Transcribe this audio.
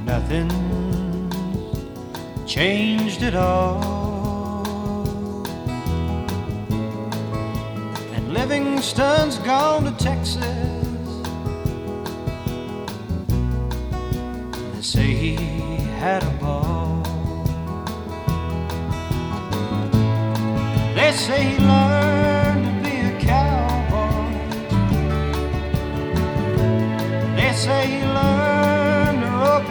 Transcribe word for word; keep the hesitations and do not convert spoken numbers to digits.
nothing changed at all. And Livingston's gone to Texas. They say he had a ball. They say he lost